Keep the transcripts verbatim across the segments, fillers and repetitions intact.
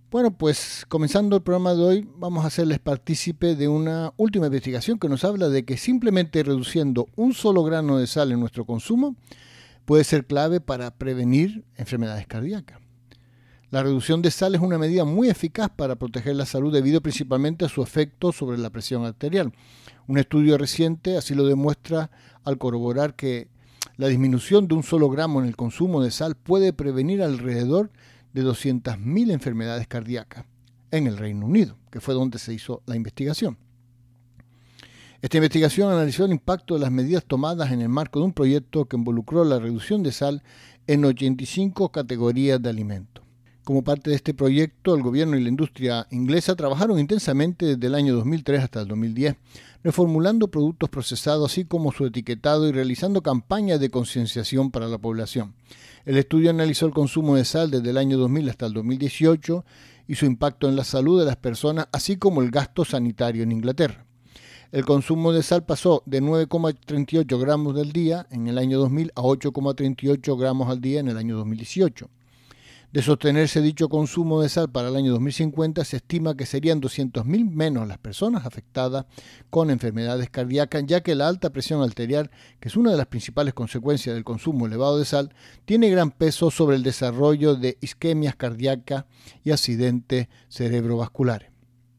Bueno, pues comenzando el programa de hoy, vamos a hacerles partícipe de una última investigación que nos habla de que simplemente reduciendo un solo grano de sal en nuestro consumo puede ser clave para prevenir enfermedades cardíacas. La reducción de sal es una medida muy eficaz para proteger la salud debido principalmente a su efecto sobre la presión arterial. Un estudio reciente así lo demuestra al corroborar que la disminución de un solo gramo en el consumo de sal puede prevenir alrededor de doscientas mil enfermedades cardíacas en el Reino Unido, que fue donde se hizo la investigación. Esta investigación analizó el impacto de las medidas tomadas en el marco de un proyecto que involucró la reducción de sal en ochenta y cinco categorías de alimentos. Como parte de este proyecto, el gobierno y la industria inglesa trabajaron intensamente desde el año dos mil tres hasta el dos mil diez, reformulando productos procesados así como su etiquetado y realizando campañas de concienciación para la población. El estudio analizó el consumo de sal desde el año dos mil hasta el dos mil dieciocho y su impacto en la salud de las personas, así como el gasto sanitario en Inglaterra. El consumo de sal pasó de nueve coma treinta y ocho gramos al día en el año dos mil a ocho coma treinta y ocho gramos al día en el año dos mil dieciocho. De sostenerse dicho consumo de sal para el año dos mil cincuenta, se estima que serían doscientas mil menos las personas afectadas con enfermedades cardíacas, ya que la alta presión arterial, que es una de las principales consecuencias del consumo elevado de sal, tiene gran peso sobre el desarrollo de isquemias cardíacas y accidentes cerebrovasculares.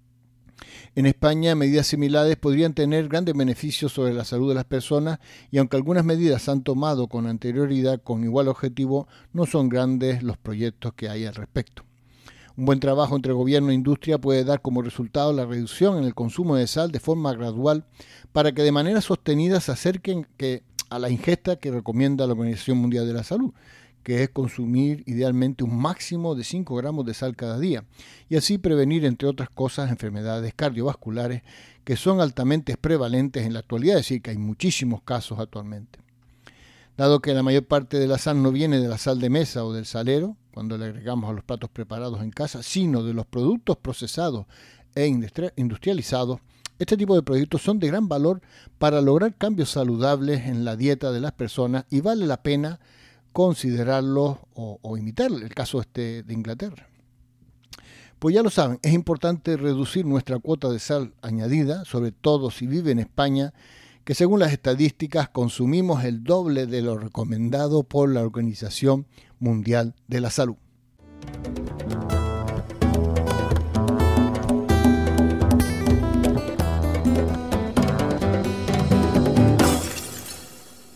En España, medidas similares podrían tener grandes beneficios sobre la salud de las personas y aunque algunas medidas se han tomado con anterioridad con igual objetivo, no son grandes los proyectos que hay al respecto. Un buen trabajo entre gobierno e industria puede dar como resultado la reducción en el consumo de sal de forma gradual para que de manera sostenida se acerquen que, a la ingesta que recomienda la Organización Mundial de la Salud, que es consumir idealmente un máximo de cinco gramos de sal cada día, y así prevenir, entre otras cosas, enfermedades cardiovasculares que son altamente prevalentes en la actualidad, es decir, que hay muchísimos casos actualmente. Dado que la mayor parte de la sal no viene de la sal de mesa o del salero, cuando le agregamos a los platos preparados en casa, sino de los productos procesados e industrializados, este tipo de productos son de gran valor para lograr cambios saludables en la dieta de las personas y vale la pena considerarlo o, o imitar el caso este de Inglaterra. Pues ya lo saben, es importante reducir nuestra cuota de sal añadida, sobre todo si vive en España, que según las estadísticas consumimos el doble de lo recomendado por la Organización Mundial de la Salud.